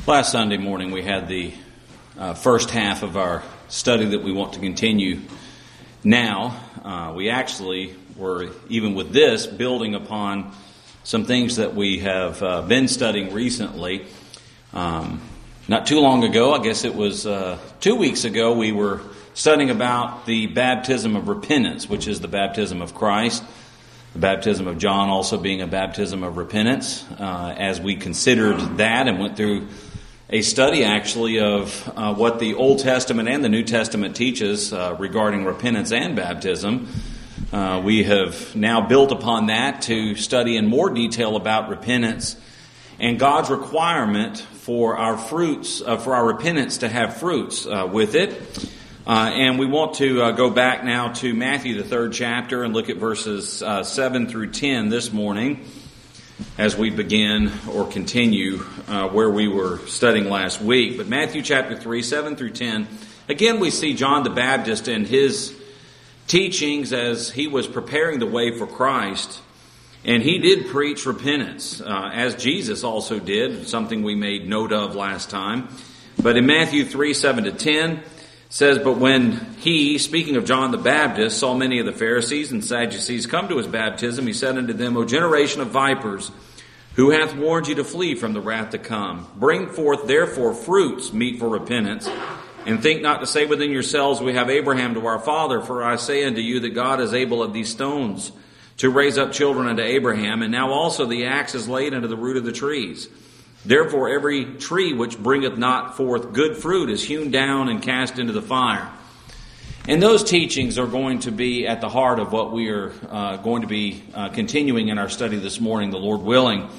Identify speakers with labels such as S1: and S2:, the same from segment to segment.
S1: Last Sunday morning we had the first half of our study that we want to continue now. We actually were, even with this, building upon some things that we have been studying recently. Not too long ago, I guess it was 2 weeks ago, we were studying about the baptism of repentance, which is the baptism of Christ. The baptism of John also being a baptism of repentance. As we considered that and went through a study actually of what the Old Testament and the New Testament teaches regarding repentance and baptism, we have now built upon that to study in more detail about repentance and God's requirement for our fruits, for our repentance to have fruits with it. And we want to go back now to Matthew, the 3rd chapter, and look at verses 7 through 10 this morning as we begin or continue where we were studying last week. But Matthew chapter 3, 7 through 10, again we see John the Baptist and his teachings as he was preparing the way for Christ. And he did preach repentance, as Jesus also did, something we made note of last time. But in Matthew 3, 7 to 10, says, "But when he," speaking of John the Baptist, "saw many of the Pharisees and Sadducees come to his baptism, he said unto them, O generation of vipers, who hath warned you to flee from the wrath to come? Bring forth therefore fruits meet for repentance, and think not to say within yourselves, We have Abraham to our father. For I say unto you that God is able of these stones to raise up children unto Abraham. And now also the axe is laid unto the root of the trees. Therefore every tree which bringeth not forth good fruit is hewn down and cast into the fire." And those teachings are going to be at the heart of what we are going to be continuing in our study this morning, the Lord willing.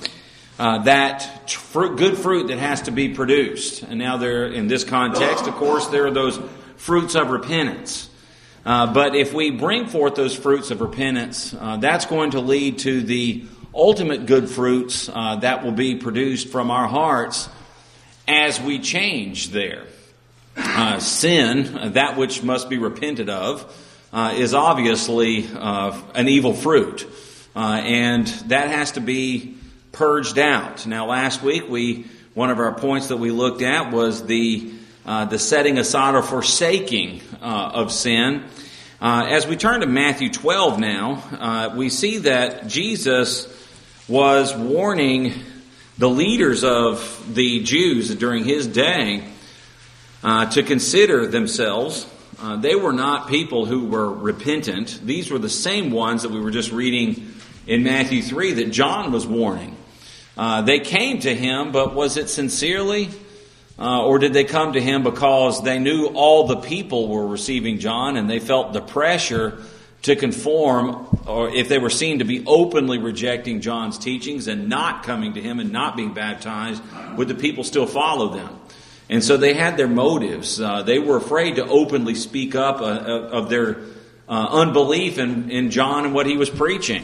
S1: Good fruit that has to be produced. And now there, in this context, of course, there are those fruits of repentance. But if we bring forth those fruits of repentance, that's going to lead to the ultimate good fruits that will be produced from our hearts as we change there. Sin, that which must be repented of, is obviously an evil fruit. And that has to be purged out. Now last week, one of our points that we looked at was the setting aside or forsaking of sin. As we turn to Matthew 12 now, we see that Jesus was warning the leaders of the Jews during his day to consider themselves. They were not people who were repentant. These were the same ones that we were just reading in Matthew 3 that John was warning. They came to him, but was it sincerely? Or did they come to him because they knew all the people were receiving John and they felt the pressure to conform, or if they were seen to be openly rejecting John's teachings and not coming to him and not being baptized, would the people still follow them? And so they had their motives. They were afraid to openly speak up of their unbelief in John and what he was preaching.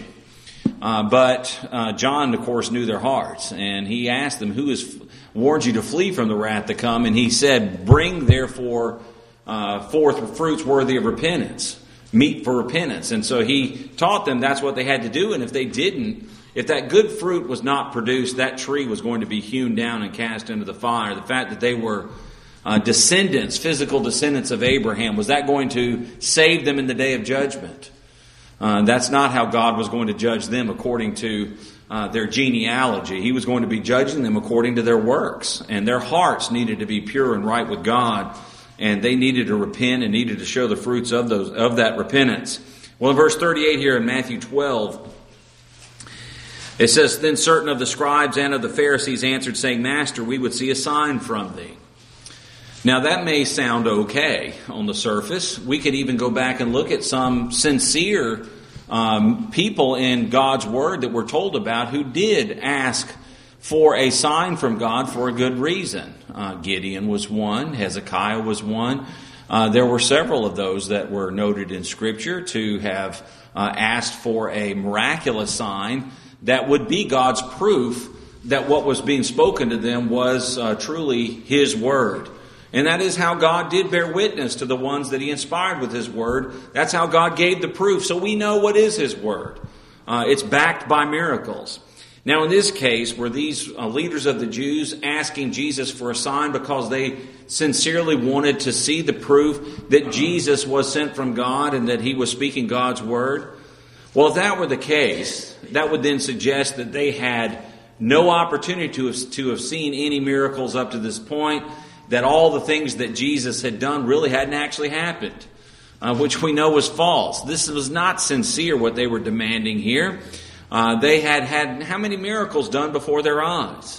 S1: But John, of course, knew their hearts, and he asked them, "Who has warned you to flee from the wrath to come?" And he said, "Bring therefore forth fruits worthy of repentance, meet for repentance." And so he taught them that's what they had to do, and if they didn't, if that good fruit was not produced, that tree was going to be hewn down and cast into the fire. The fact that they were descendants, physical descendants of Abraham, was that going to save them in the day of judgment? That's not how God was going to judge them according to their genealogy. He was going to be judging them according to their works. And their hearts needed to be pure and right with God. And they needed to repent and needed to show the fruits of that repentance. Well, in verse 38 here in Matthew 12, it says, "Then certain of the scribes and of the Pharisees answered, saying, Master, we would see a sign from thee." Now that may sound okay on the surface. We could even go back and look at some sincere people in God's Word that we're told about who did ask for a sign from God for a good reason. Gideon was one. Hezekiah was one. There were several of those that were noted in Scripture to have asked for a miraculous sign that would be God's proof that what was being spoken to them was truly His Word. And that is how God did bear witness to the ones that He inspired with His Word. That's how God gave the proof. So we know what is His Word. It's backed by miracles. Now, in this case, were these leaders of the Jews asking Jesus for a sign because they sincerely wanted to see the proof that Jesus was sent from God and that he was speaking God's word? Well, if that were the case, that would then suggest that they had no opportunity to have seen any miracles up to this point, that all the things that Jesus had done really hadn't actually happened, which we know was false. This was not sincere, what they were demanding here. They had how many miracles done before their eyes?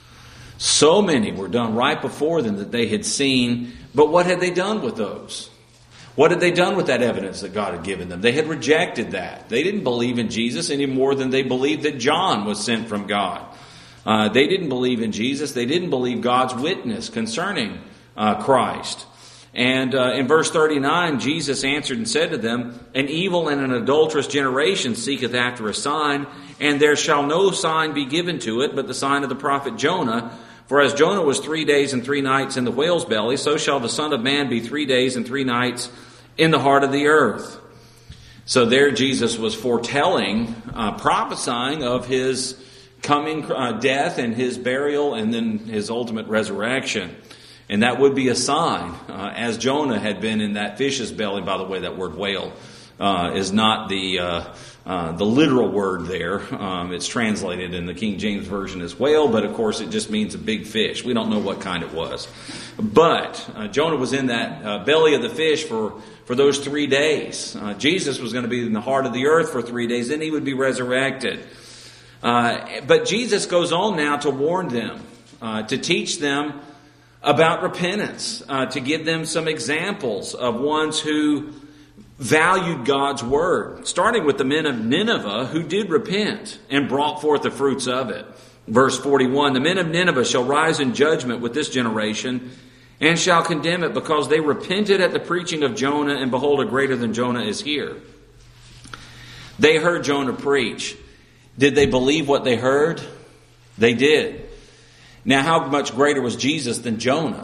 S1: So many were done right before them that they had seen. But what had they done with those? What had they done with that evidence that God had given them? They had rejected that. They didn't believe in Jesus any more than they believed that John was sent from God. They didn't believe in Jesus. They didn't believe God's witness concerning Christ. And in verse 39, Jesus answered and said to them, "An evil and an adulterous generation seeketh after a sign, and there shall no sign be given to it, but the sign of the prophet Jonah. For as Jonah was 3 days and 3 nights in the whale's belly, so shall the Son of Man be 3 days and 3 nights in the heart of the earth." So there Jesus was foretelling, prophesying of his coming death and his burial and then his ultimate resurrection. And that would be a sign, as Jonah had been in that fish's belly. By the way, that word whale is not the literal word there. It's translated in the King James Version as whale, but of course it just means a big fish. We don't know what kind it was. But Jonah was in that belly of the fish for those 3 days. Jesus was going to be in the heart of the earth for 3 days, then he would be resurrected. But Jesus goes on now to warn them, to teach them about repentance, to give them some examples of ones who valued God's word, starting with the men of Nineveh who did repent and brought forth the fruits of it. Verse 41, "The men of Nineveh shall rise in judgment with this generation and shall condemn it, because they repented at the preaching of Jonah, and behold, a greater than Jonah is here." They heard Jonah preach. Did they believe what they heard? They did. Now, how much greater was Jesus than Jonah?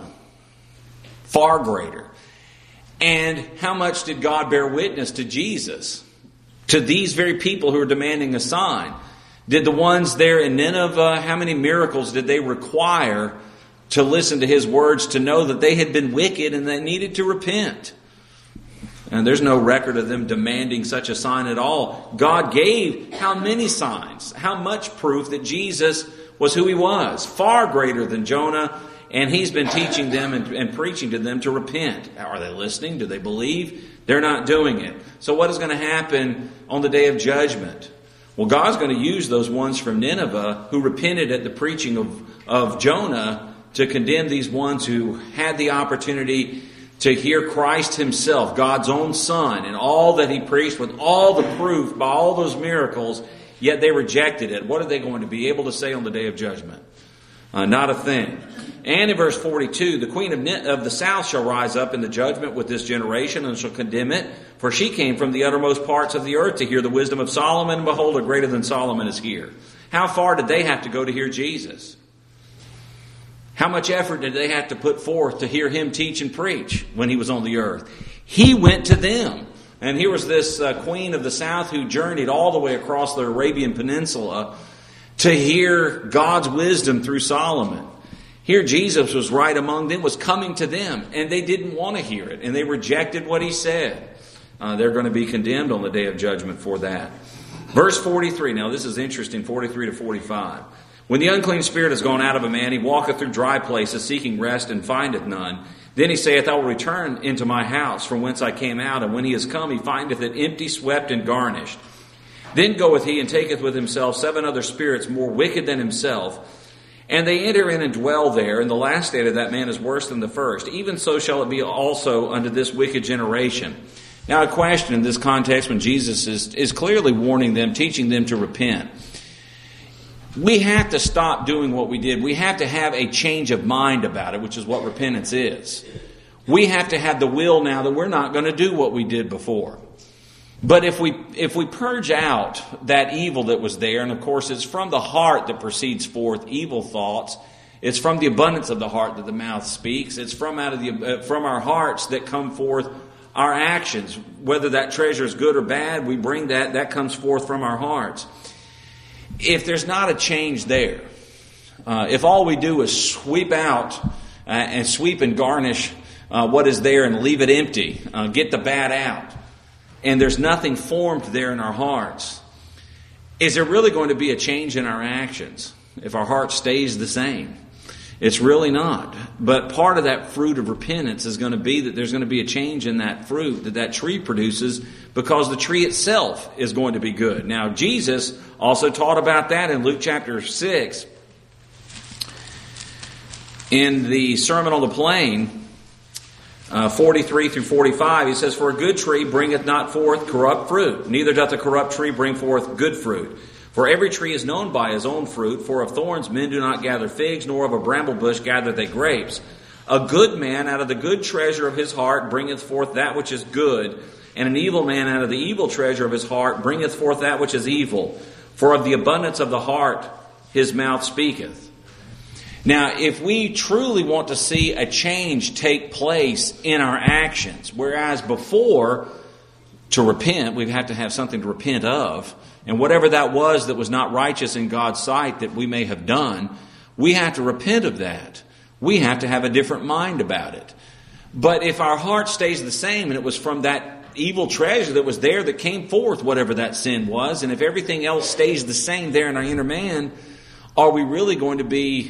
S1: Far greater. And how much did God bear witness to Jesus? To these very people who are demanding a sign. Did the ones there in Nineveh, how many miracles did they require to listen to his words, to know that they had been wicked and they needed to repent? And there's no record of them demanding such a sign at all. God gave how many signs? How much proof that Jesus was who he was? Far greater than Jonah. And he's been teaching them and preaching to them to repent. Are they listening? Do they believe? They're not doing it. So what is going to happen on the day of judgment? Well, God's going to use those ones from Nineveh who repented at the preaching of Jonah to condemn these ones who had the opportunity to hear Christ himself, God's own Son, and all that he preached with all the proof by all those miracles, yet they rejected it. What are they going to be able to say on the day of judgment? Not a thing. And in verse 42, "The queen of the south shall rise up in the judgment with this generation and shall condemn it, for she came from the uttermost parts of the earth to hear the wisdom of Solomon, and behold, a greater than Solomon is here." How far did they have to go to hear Jesus? How much effort did they have to put forth to hear him teach and preach when he was on the earth? He went to them. And here was this queen of the south who journeyed all the way across the Arabian Peninsula to hear God's wisdom through Solomon. Here Jesus was right among them, was coming to them, and they didn't want to hear it, and they rejected what he said. They're going to be condemned on the day of judgment for that. Verse 43, now this is interesting, 43 to 45. "When the unclean spirit is gone out of a man, he walketh through dry places, seeking rest, and findeth none. Then he saith, I will return into my house, from whence I came out. And when he is come, he findeth it empty, swept, and garnished. Then goeth he and taketh with himself 7 other spirits more wicked than himself. And they enter in and dwell there. And the last state of that man is worse than the first. Even so shall it be also unto this wicked generation." Now a question in this context when Jesus is clearly warning them, teaching them to repent. We have to stop doing what we did. We have to have a change of mind about it, which is what repentance is. We have to have the will now that we're not going to do what we did before. But if we purge out that evil that was there, and of course it's from the heart that proceeds forth evil thoughts. It's from the abundance of the heart that the mouth speaks. It's from our hearts that come forth our actions. Whether that treasure is good or bad, we bring that comes forth from our hearts. if there's not a change there, if all we do is sweep out and sweep and garnish what is there and leave it empty, get the bad out, and there's nothing formed there in our hearts, is there really going to be a change in our actions if our heart stays the same? It's really not. But part of that fruit of repentance is going to be that there's going to be a change in that fruit that tree produces, because the tree itself is going to be good. Now, Jesus also taught about that in Luke chapter 6. In the Sermon on the Plain, 43 through 45, he says, "For a good tree bringeth not forth corrupt fruit, neither doth a corrupt tree bring forth good fruit. For every tree is known by his own fruit. For of thorns men do not gather figs, nor of a bramble bush gather they grapes. A good man out of the good treasure of his heart bringeth forth that which is good, and an evil man out of the evil treasure of his heart bringeth forth that which is evil. For of the abundance of the heart his mouth speaketh." Now, if we truly want to see a change take place in our actions, whereas before, to repent, we have to have something to repent of, and whatever that was not righteous in God's sight that we may have done, we have to repent of that. We have to have a different mind about it. But if our heart stays the same, and it was from that evil treasure that was there that came forth whatever that sin was, and if everything else stays the same there in our inner man, are we likely going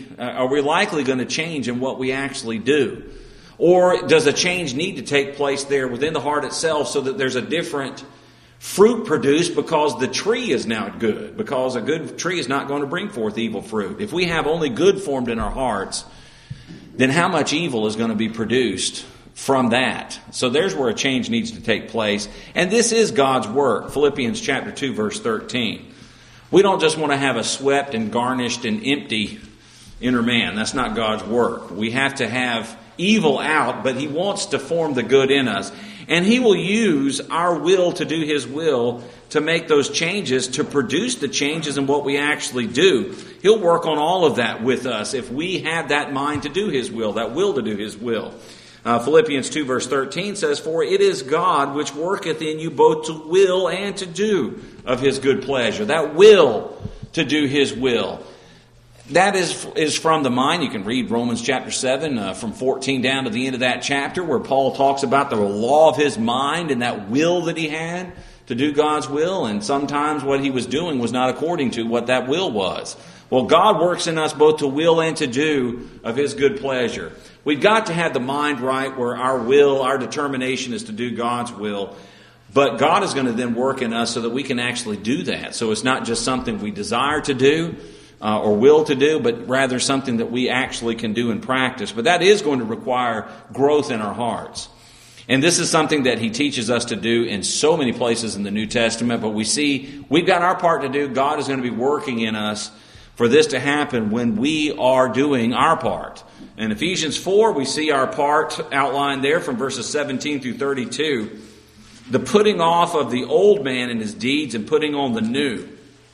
S1: to change in what we actually do? Or does a change need to take place there within the heart itself so that there's a different fruit produced because the tree is now good? Because a good tree is not going to bring forth evil fruit. If we have only good formed in our hearts, then how much evil is going to be produced from that? So there's where a change needs to take place. And this is God's work. Philippians chapter 2, verse 13. We don't just want to have a swept and garnished and empty inner man. That's not God's work. We have to have evil out, but He wants to form the good in us. And He will use our will to do His will to make those changes, to produce the changes in what we actually do. He'll work on all of that with us if we have that mind to do His will, that will to do His will. Philippians 2 verse 13 says, "For it is God which worketh in you both to will and to do of His good pleasure." That will to do His will. That is from the mind. You can read Romans chapter 7 from 14 down to the end of that chapter, where Paul talks about the law of his mind and that will that he had to do God's will. And sometimes what he was doing was not according to what that will was. Well, God works in us both to will and to do of His good pleasure. We've got to have the mind right where our will, our determination is to do God's will. But God is going to then work in us so that we can actually do that. So it's not just something we desire to do or will to do, but rather something that we actually can do in practice. But that is going to require growth in our hearts. And this is something that He teaches us to do in so many places in the New Testament. But we see we've got our part to do. God is going to be working in us for this to happen when we are doing our part. In Ephesians 4, we see our part outlined there from verses 17 through 32. The putting off of the old man and his deeds and putting on the new.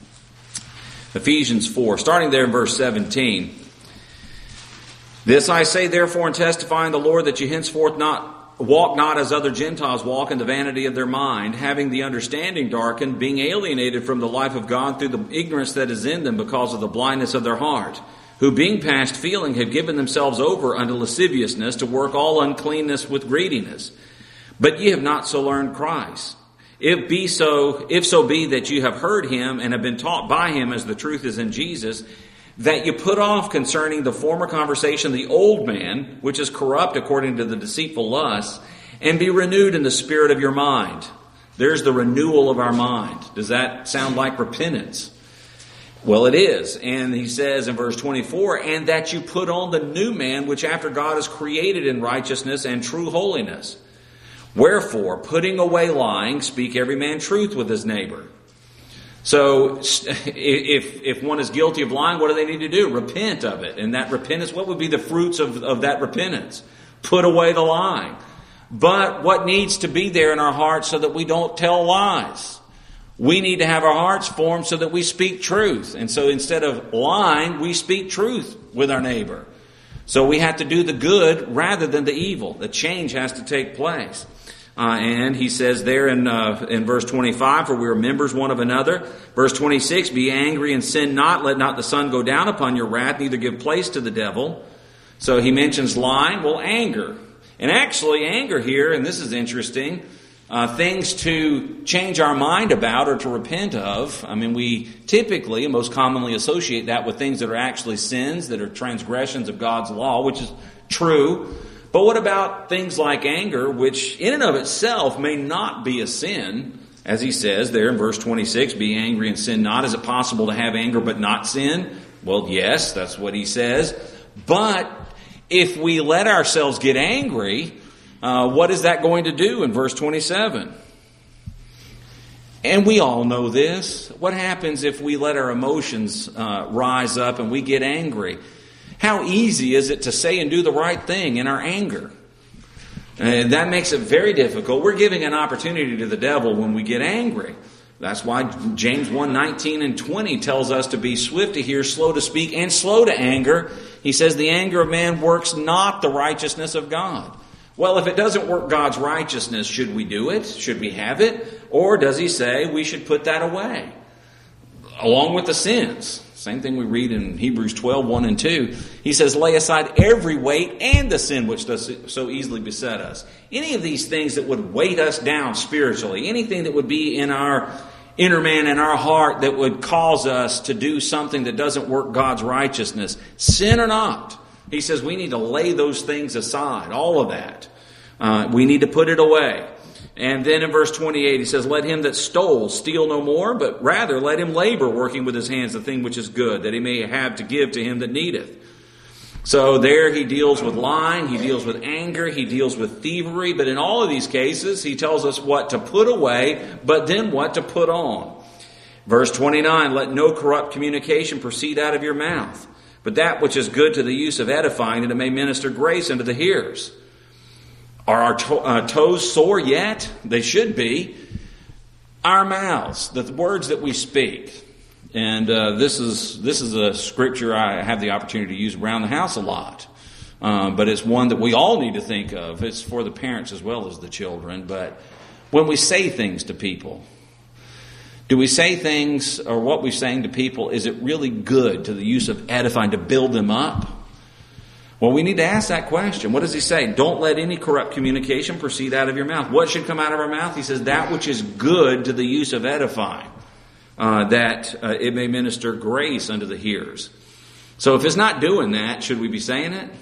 S1: Ephesians 4, starting there in verse 17. "This I say therefore and testify in the Lord, that you henceforth walk not as other Gentiles walk in the vanity of their mind, having the understanding darkened, being alienated from the life of God through the ignorance that is in them because of the blindness of their heart, who being past feeling have given themselves over unto lasciviousness to work all uncleanness with greediness. But ye have not so learned Christ. If so be that you have heard Him and have been taught by Him as the truth is in Jesus, that you put off concerning the former conversation the old man, which is corrupt according to the deceitful lusts, and be renewed in the spirit of your mind." There's the renewal of our mind. Does that sound like repentance? Well, it is. And he says in verse 24, "And that you put on the new man, which after God is created in righteousness and true holiness. Wherefore, putting away lying, speak every man truth with his neighbor." So if one is guilty of lying, what do they need to do? Repent of it. And that repentance, what would be the fruits of that repentance? Put away the lying. But what needs to be there in our hearts so that we don't tell lies? We need to have our hearts formed so that we speak truth. And so instead of lying, we speak truth with our neighbor. So we have to do the good rather than the evil. The change has to take place. And he says there in verse 25, for we are members one of another. Verse 26, be angry and sin not. Let not the sun go down upon your wrath, neither give place to the devil. So he mentions lying. Well, anger. And actually, anger here, and this is interesting, things to change our mind about or to repent of. I mean, we typically and most commonly associate that with things that are actually sins, that are transgressions of God's law, which is true. But what about things like anger, which in and of itself may not be a sin? As he says there in verse 26, be angry and sin not. Is it possible to have anger but not sin? Well, yes, that's what he says. But if we let ourselves get angry, what is that going to do in verse 27? And we all know this. What happens if we let our emotions rise up and we get angry? How easy is it to say and do the right thing in our anger? And that makes it very difficult. We're giving an opportunity to the devil when we get angry. That's why James 1:19 and 20 tells us to be swift to hear, slow to speak, and slow to anger. He says the anger of man works not the righteousness of God. Well, if it doesn't work God's righteousness, should we do it? Should we have it? Or does he say we should put that away? Along with the sins. Same thing we read in Hebrews 12:1 and 2. He says, lay aside every weight and the sin which does so easily beset us. Any of these things that would weight us down spiritually, anything that would be in our inner man and our heart that would cause us to do something that doesn't work God's righteousness, sin or not. He says we need to lay those things aside, all of that. We need to put it away. And then in verse 28, he says, let him that stole steal no more, but rather let him labor, working with his hands the thing which is good, that he may have to give to him that needeth. So there he deals with lying, he deals with anger, he deals with thievery, but in all of these cases, he tells us what to put away, but then what to put on. Verse 29, let no corrupt communication proceed out of your mouth, but that which is good to the use of edifying, that it may minister grace unto the hearers. Are our toes sore yet? They should be. Our mouths, the words that we speak. And this is a scripture I have the opportunity to use around the house a lot. But it's one that we all need to think of. It's for the parents as well as the children. But when we say things to people, do we say things, or what we're saying to people, is it really good to the use of edifying, to build them up? Well, we need to ask that question. What does he say? Don't let any corrupt communication proceed out of your mouth. What should come out of our mouth? He says that which is good to the use of edifying, that it may minister grace unto the hearers. So if it's not doing that, should we be saying it?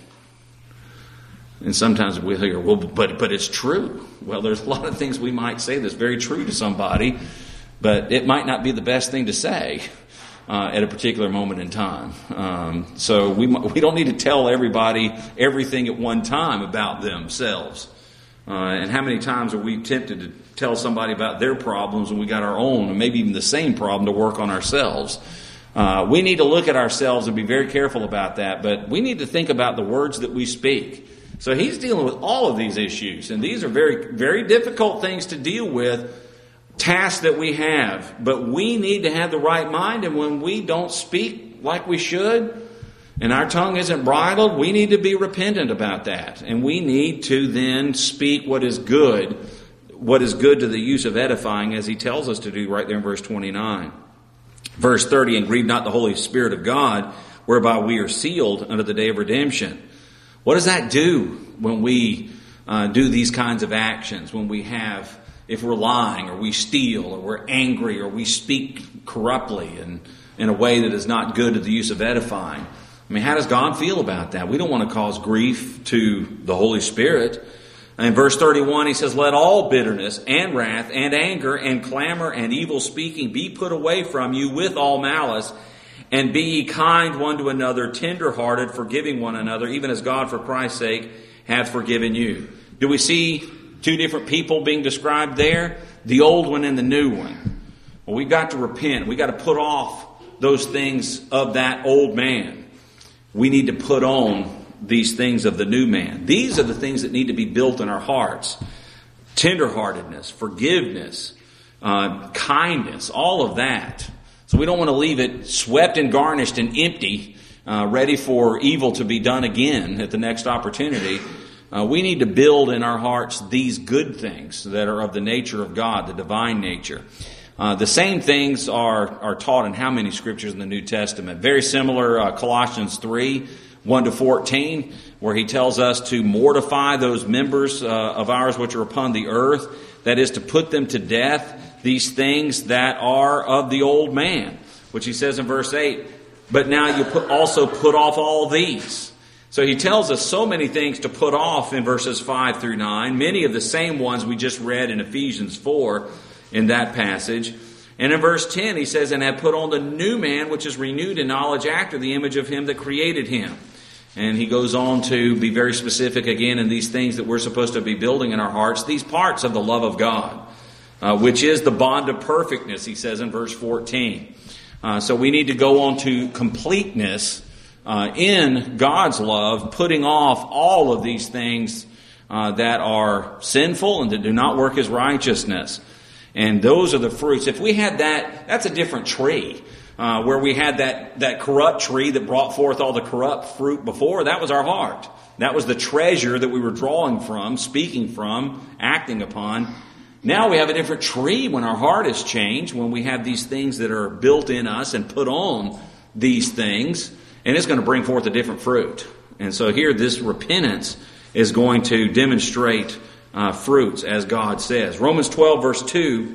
S1: And sometimes we'll hear, well, but it's true. Well, there's a lot of things we might say that's very true to somebody, but it might not be the best thing to say at a particular moment in time. So we don't need to tell everybody everything at one time about themselves. And how many times are we tempted to tell somebody about their problems when we got our own, and maybe even the same problem, to work on ourselves? We need to look at ourselves and be very careful about that, but we need to think about the words that we speak. So he's dealing with all of these issues, and these are very, very difficult things to deal with, tasks that we have, but we need to have the right mind. And when we don't speak like we should, and our tongue isn't bridled, we need to be repentant about that, and we need to then speak what is good to the use of edifying, as he tells us to do right there in verse 29. Verse 30, and grieve not the Holy Spirit of God, whereby we are sealed unto the day of redemption. What does that do when we do these kinds of actions? When we have, if we're lying, or we steal, or we're angry, or we speak corruptly and in a way that is not good to the use of edifying. I mean, how does God feel about that? We don't want to cause grief to the Holy Spirit. And in verse 31, he says, let all bitterness and wrath and anger and clamor and evil speaking be put away from you with all malice, and be ye kind one to another, tender-hearted, forgiving one another, even as God for Christ's sake hath forgiven you. Do we see two different people being described there? The old one and the new one. Well, we've got to repent. We've got to put off those things of that old man. We need to put on these things of the new man. These are the things that need to be built in our hearts. Tenderheartedness, forgiveness, kindness, all of that. So we don't want to leave it swept and garnished and empty, ready for evil to be done again at the next opportunity. we need to build in our hearts these good things that are of the nature of God, the divine nature. The same things are taught in how many scriptures in the New Testament? Very similar, Colossians 3, 1 to 14, where he tells us to mortify those members of ours which are upon the earth. That is, to put them to death, these things that are of the old man, which he says in verse 8, but now you also put off all these. So he tells us so many things to put off in verses 5 through 9, many of the same ones we just read in Ephesians 4 in that passage. And in verse 10 he says, and have put on the new man, which is renewed in knowledge after the image of him that created him. And he goes on to be very specific again in these things that we're supposed to be building in our hearts, these parts of the love of God, which is the bond of perfectness, he says in verse 14. So we need to go on to completeness in God's love, putting off all of these things that are sinful and that do not work as righteousness. And those are the fruits. If we had that, that's a different tree. Where we had that corrupt tree that brought forth all the corrupt fruit before, that was our heart. That was the treasure that we were drawing from, speaking from, acting upon. Now we have a different tree when our heart is changed, when we have these things that are built in us and put on these things, and it's going to bring forth a different fruit. And so here this repentance is going to demonstrate fruits, as God says. Romans 12 verse 2,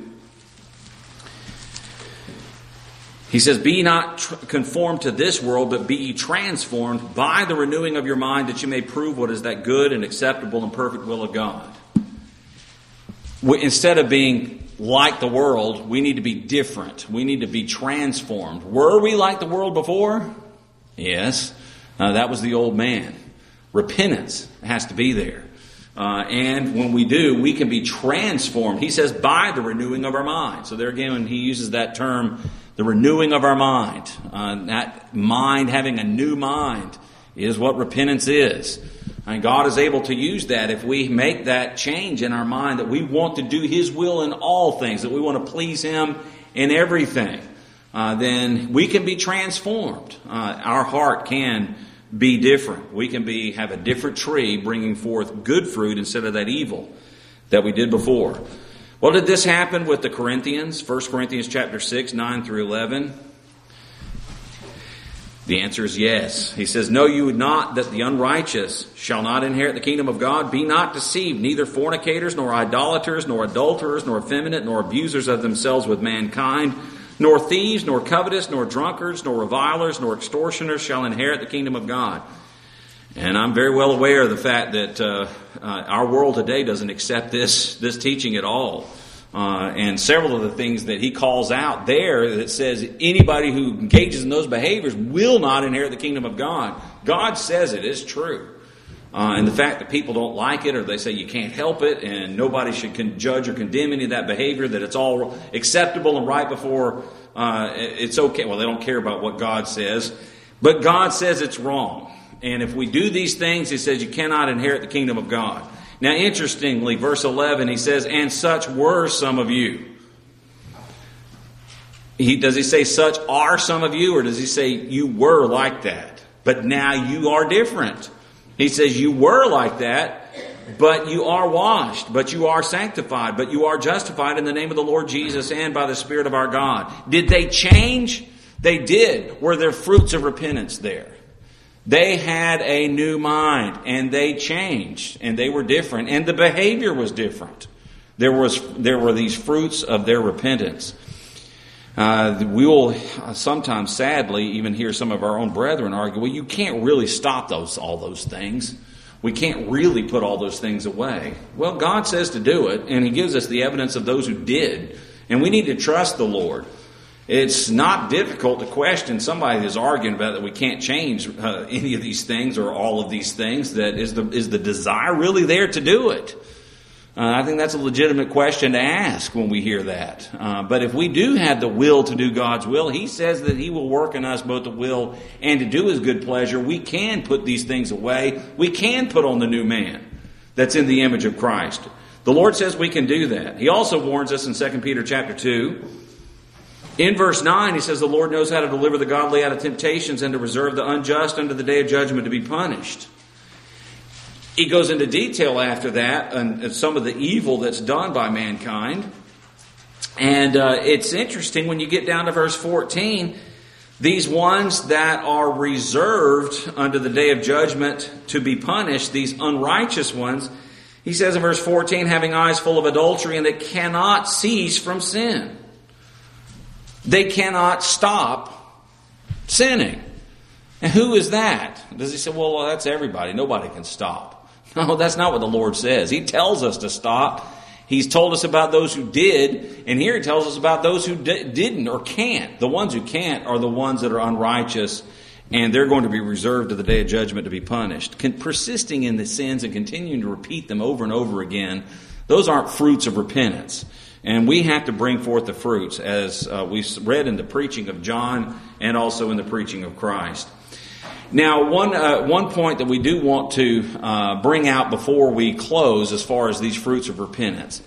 S1: he says, be not conformed to this world, but be ye transformed by the renewing of your mind, that you may prove what is that good and acceptable and perfect will of God. Instead of being like the world, we need to be different. We need to be transformed. Were we like the world before? Yes. That was the old man. Repentance has to be there. And when we do, we can be transformed. He says, by the renewing of our mind. So there again, when he uses that term, the renewing of our mind, that mind, having a new mind, is what repentance is. And God is able to use that if we make that change in our mind, that we want to do His will in all things, that we want to please Him in everything. Then we can be transformed. Our heart can be different. We can have a different tree bringing forth good fruit instead of that evil that we did before. Well, did this happen with the Corinthians? 1 Corinthians chapter 6, 9 through 11. The answer is yes. He says, know you not that the unrighteous shall not inherit the kingdom of God? Be not deceived, neither fornicators, nor idolaters, nor adulterers, nor effeminate, nor abusers of themselves with mankind, nor thieves, nor covetous, nor drunkards, nor revilers, nor extortioners shall inherit the kingdom of God. And I'm very well aware of the fact that our world today doesn't accept this teaching at all. And several of the things that he calls out there that says anybody who engages in those behaviors will not inherit the kingdom of God. God says it is true. And the fact that people don't like it, or they say you can't help it and nobody should judge or condemn any of that behavior, that it's all acceptable and right before it's okay. Well, they don't care about what God says. But God says it's wrong. And if we do these things, he says you cannot inherit the kingdom of God. Now, interestingly, verse 11, he says, and such were some of you. Does he say such are some of you, or does he say you were like that, but now you are different? He says you were like that, but you are washed, but you are sanctified, but you are justified in the name of the Lord Jesus and by the Spirit of our God. Did they change? They did. Were there fruits of repentance there? They had a new mind, and they changed, and they were different, and the behavior was different. There were these fruits of their repentance. We will sometimes, sadly, even hear some of our own brethren argue, well, you can't really stop all those things. We can't really put all those things away. Well, God says to do it, and He gives us the evidence of those who did, and we need to trust the Lord. It's not difficult to question somebody that's arguing about that we can't change any of these things or all of these things. That is the desire really there to do it? I think that's a legitimate question to ask when we hear that. But if we do have the will to do God's will, He says that He will work in us both to will and to do His good pleasure. We can put these things away. We can put on the new man that's in the image of Christ. The Lord says we can do that. He also warns us in 2 Peter chapter 2. In verse 9, he says the Lord knows how to deliver the godly out of temptations and to reserve the unjust unto the day of judgment to be punished. He goes into detail after that and some of the evil that's done by mankind. And it's interesting when you get down to verse 14, these ones that are reserved under the day of judgment to be punished, these unrighteous ones, he says in verse 14, having eyes full of adultery and that cannot cease from sin. They cannot stop sinning. And who is that? Does he say, well, that's everybody. Nobody can stop. No, that's not what the Lord says. He tells us to stop. He's told us about those who did, and here he tells us about those who didn't or can't. The ones who can't are the ones that are unrighteous, and they're going to be reserved to the day of judgment to be punished. Persisting in the sins and continuing to repeat them over and over again, those aren't fruits of repentance. And we have to bring forth the fruits, as we read in the preaching of John and also in the preaching of Christ. Now, one point that we do want to bring out before we close as far as these fruits of repentance.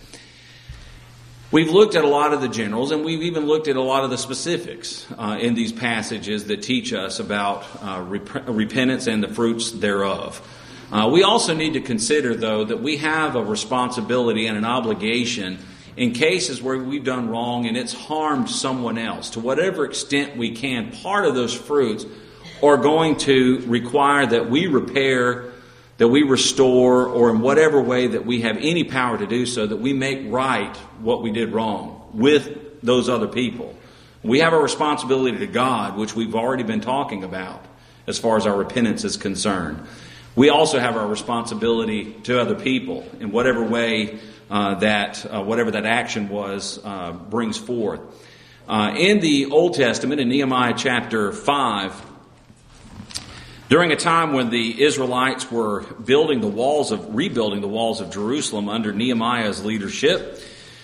S1: We've looked at a lot of the generals, and we've even looked at a lot of the specifics in these passages that teach us about repentance and the fruits thereof. We also need to consider, though, that we have a responsibility and an obligation in cases where we've done wrong and it's harmed someone else. To whatever extent we can, part of those fruits are going to require that we repair, that we restore, or in whatever way that we have any power to do so, that we make right what we did wrong with those other people. We have a responsibility to God, which we've already been talking about as far as our repentance is concerned. We also have our responsibility to other people in whatever way whatever that action was brings forth. In the Old Testament, in Nehemiah chapter 5, during a time when the Israelites were rebuilding the walls of Jerusalem under Nehemiah's leadership,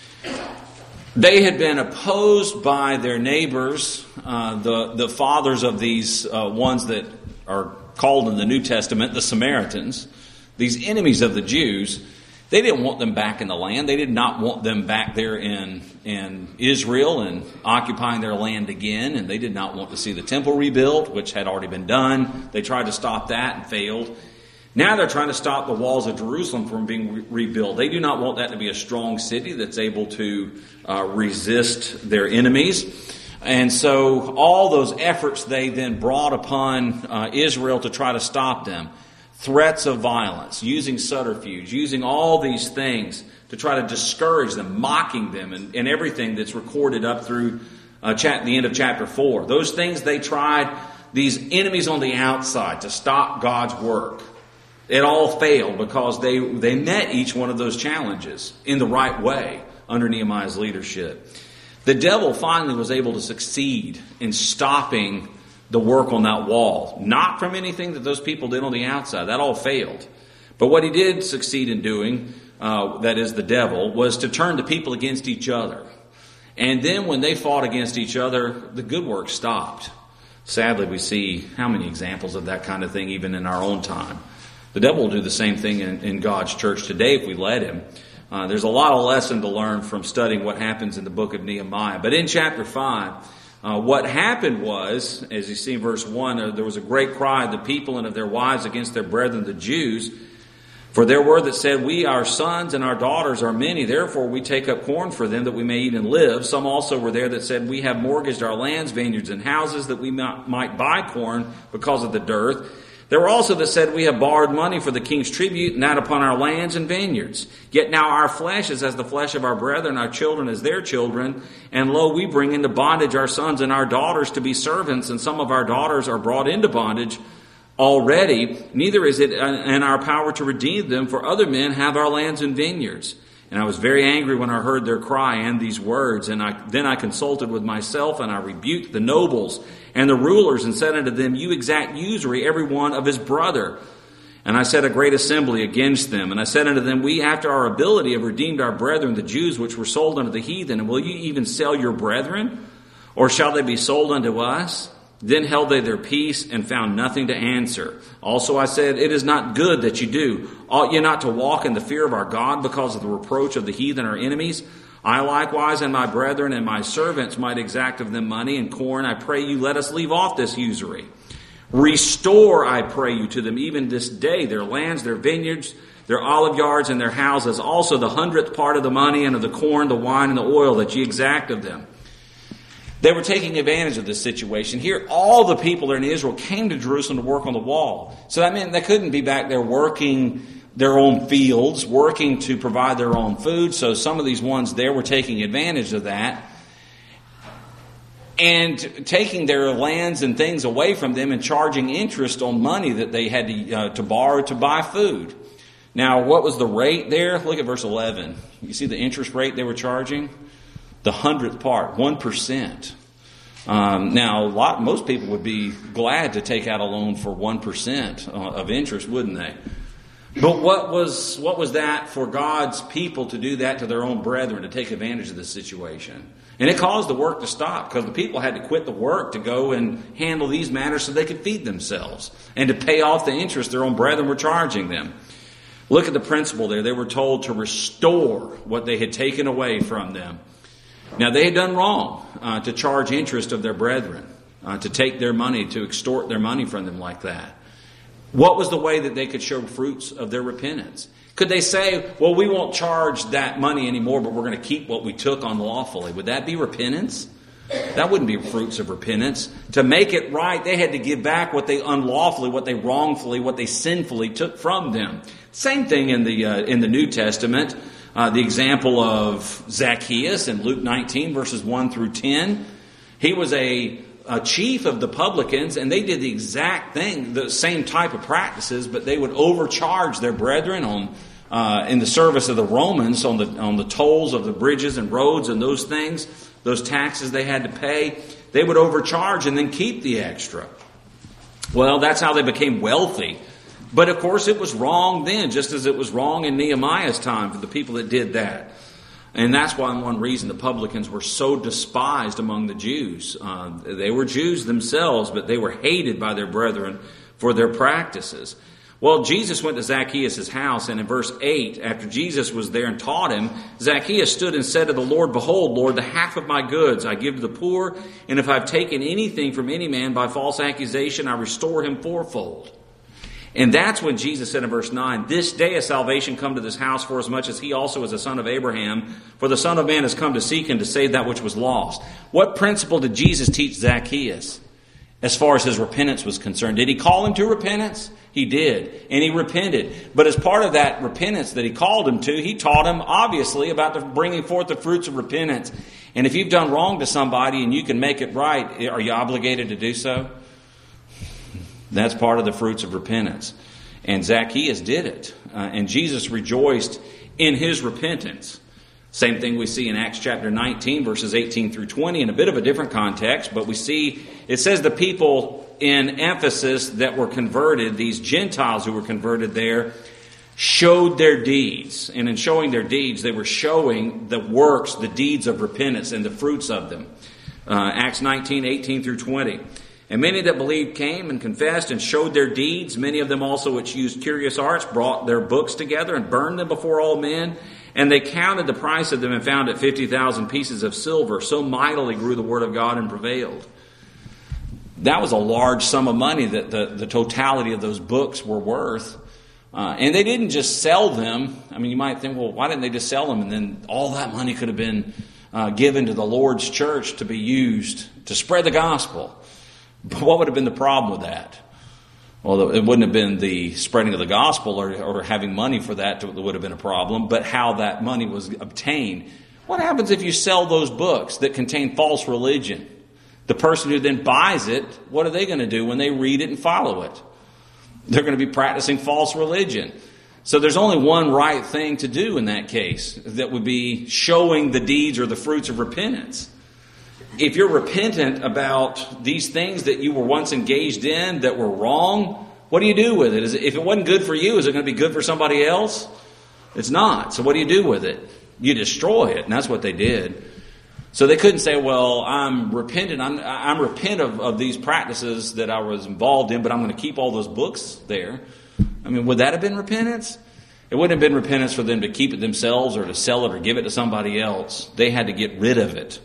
S1: they had been opposed by their neighbors, the fathers of these ones that are called in the New Testament the Samaritans, these enemies of the Jews. They didn't want them back in the land. They did not want them back there in Israel and occupying their land again. And they did not want to see the temple rebuilt, which had already been done. They tried to stop that and failed. Now they're trying to stop the walls of Jerusalem from being rebuilt. They do not want that to be a strong city that's able to resist their enemies. And so all those efforts they then brought upon Israel to try to stop them. Threats of violence, using subterfuge, using all these things to try to discourage them, mocking them, and everything that's recorded up through the end of chapter 4. Those things they tried, these enemies on the outside, to stop God's work. It all failed because they met each one of those challenges in the right way under Nehemiah's leadership. The devil finally was able to succeed in stopping the work on that wall. Not from anything that those people did on the outside. That all failed. But what he did succeed in doing, that is the devil, was to turn the people against each other. And then when they fought against each other, the good work stopped. Sadly, we see how many examples of that kind of thing even in our own time. The devil will do the same thing in God's church today if we let him. There's a lot of lesson to learn from studying what happens in the book of Nehemiah. But in chapter 5, what happened was, as you see in verse 1, there was a great cry of the people and of their wives against their brethren the Jews. For there were that said, we, our sons and our daughters are many, therefore we take up corn for them that we may eat and live. Some also were there that said, we have mortgaged our lands, vineyards, and houses that we might buy corn because of the dearth. There were also that said, we have borrowed money for the king's tribute, and that upon our lands and vineyards. Yet now our flesh is as the flesh of our brethren, our children as their children. And lo, we bring into bondage our sons and our daughters to be servants, and some of our daughters are brought into bondage already. Neither is it in our power to redeem them, for other men have our lands and vineyards. And I was very angry when I heard their cry and these words. And then I consulted with myself, and I rebuked the nobles and the rulers, and said unto them, you exact usury every one of his brother. And I set a great assembly against them. And I said unto them, we after our ability have redeemed our brethren, the Jews, which were sold unto the heathen. And will you even sell your brethren? Or shall they be sold unto us? Then held they their peace, and found nothing to answer. Also I said, it is not good that you do. Ought ye not to walk in the fear of our God, because of the reproach of the heathen, our enemies? I likewise and my brethren and my servants might exact of them money and corn. I pray you, let us leave off this usury. Restore, I pray you, to them even this day their lands, their vineyards, their olive yards, and their houses, also the 100th part of the money and of the corn, the wine, and the oil that ye exact of them. They were taking advantage of this situation. Here, all the people in Israel came to Jerusalem to work on the wall. So that meant they couldn't be back there working their own fields, working to provide their own food. So some of these ones there were taking advantage of that and taking their lands and things away from them and charging interest on money that they had to borrow to buy food. Now, what was the rate there? Look at verse 11. You see the interest rate they were charging? The 100th part, 1%. Now, most people would be glad to take out a loan for 1% of interest, wouldn't they? But what was that for God's people to do that to their own brethren, to take advantage of this situation? And it caused the work to stop because the people had to quit the work to go and handle these matters so they could feed themselves and to pay off the interest their own brethren were charging them. Look at the principle there. They were told to restore what they had taken away from them. Now, they had done wrong to charge interest of their brethren, to take their money, to extort their money from them like that. What was the way that they could show fruits of their repentance? Could they say, well, we won't charge that money anymore, but we're going to keep what we took unlawfully? Would that be repentance? That wouldn't be fruits of repentance. To make it right, they had to give back what they unlawfully, what they wrongfully, what they sinfully took from them. Same thing in the New Testament. The example of Zacchaeus in Luke 19, verses 1 through 10. He was a chief of the publicans, and they did the exact thing, the same type of practices, but they would overcharge their brethren in the service of the Romans on the tolls of the bridges and roads and those things, those taxes they had to pay. They would overcharge and then keep the extra. Well, that's how they became wealthy. But of course it was wrong then, just as it was wrong in Nehemiah's time for the people that did that. And that's why one reason the publicans were so despised among the Jews. They were Jews themselves, but they were hated by their brethren for their practices. Well, Jesus went to Zacchaeus' house, and in verse 8, after Jesus was there and taught him, Zacchaeus stood and said to the Lord, Behold, Lord, the half of my goods I give to the poor, and if I've taken anything from any man by false accusation, I restore him fourfold. And that's when Jesus said in verse 9, This day has salvation come to this house, for as much as he also is a son of Abraham. For the Son of Man has come to seek and to save that which was lost. What principle did Jesus teach Zacchaeus as far as his repentance was concerned? Did he call him to repentance? He did. And he repented. But as part of that repentance that he called him to, he taught him, obviously, about bringing forth the fruits of repentance. And if you've done wrong to somebody and you can make it right, are you obligated to do so? That's part of the fruits of repentance. And Zacchaeus did it. And Jesus rejoiced in his repentance. Same thing we see in Acts chapter 19, verses 18 through 20, in a bit of a different context. But we see, it says the people in Ephesus that were converted, these Gentiles who were converted there, showed their deeds. And in showing their deeds, they were showing the works, the deeds of repentance and the fruits of them. Acts 19, 18 through 20. And many that believed came and confessed and showed their deeds. Many of them also which used curious arts brought their books together and burned them before all men. And they counted the price of them and found it 50,000 pieces of silver. So mightily grew the word of God and prevailed. That was a large sum of money that the totality of those books were worth. And they didn't just sell them. I mean, you might think, well, why didn't they just sell them? And then all that money could have been given to the Lord's church to be used to spread the gospel. But what would have been the problem with that? Well, it wouldn't have been the spreading of the gospel or having money for that would have been a problem, but how that money was obtained. What happens if you sell those books that contain false religion? The person who then buys it, what are they going to do when they read it and follow it? They're going to be practicing false religion. So there's only one right thing to do in that case. That would be showing the deeds or the fruits of repentance. If you're repentant about these things that you were once engaged in that were wrong, what do you do with it? If it wasn't good for you, is it going to be good for somebody else? It's not. So what do you do with it? You destroy it, and that's what they did. So they couldn't say, well, I'm repentant. I'm repent of these practices that I was involved in, but I'm going to keep all those books there. I mean, would that have been repentance? It wouldn't have been repentance for them to keep it themselves or to sell it or give it to somebody else. They had to get rid of it.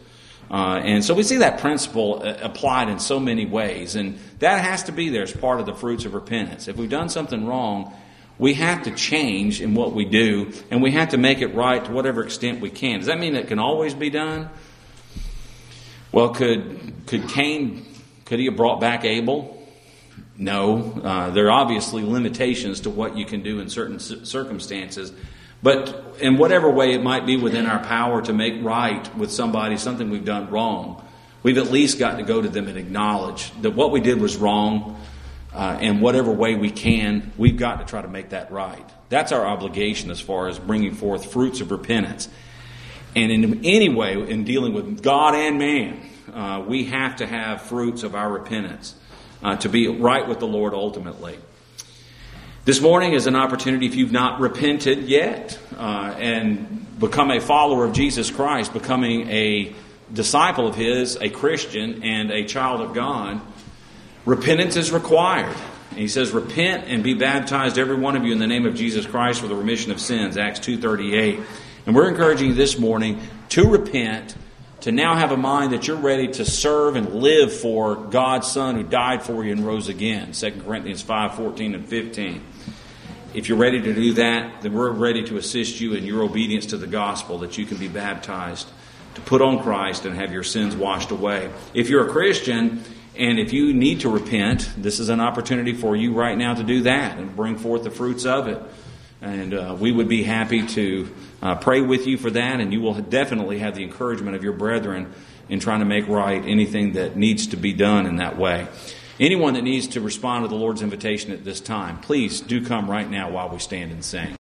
S1: And so we see that principle applied in so many ways. And that has to be there as part of the fruits of repentance. If we've done something wrong, we have to change in what we do, and we have to make it right to whatever extent we can. Does that mean it can always be done? Well, could Cain, could he have brought back Abel? No. There are obviously limitations to what you can do in certain circumstances. But in whatever way it might be within our power to make right with somebody something we've done wrong, we've at least got to go to them and acknowledge that what we did was wrong. And whatever way we can, we've got to try to make that right. That's our obligation as far as bringing forth fruits of repentance. And in any way, in dealing with God and man, we have to have fruits of our repentance to be right with the Lord ultimately. This morning is an opportunity, if you've not repented yet and become a follower of Jesus Christ, becoming a disciple of His, a Christian, and a child of God, repentance is required. And He says, repent and be baptized, every one of you, in the name of Jesus Christ for the remission of sins, Acts 2:38. And we're encouraging you this morning to repent, to now have a mind that you're ready to serve and live for God's Son who died for you and rose again, 2 Corinthians 5:14 and 15. If you're ready to do that, then we're ready to assist you in your obedience to the gospel, that you can be baptized, to put on Christ and have your sins washed away. If you're a Christian, and if you need to repent, this is an opportunity for you right now to do that and bring forth the fruits of it. And we would be happy to pray with you for that, and you will definitely have the encouragement of your brethren in trying to make right anything that needs to be done in that way. Anyone that needs to respond to the Lord's invitation at this time, please do come right now while we stand and sing.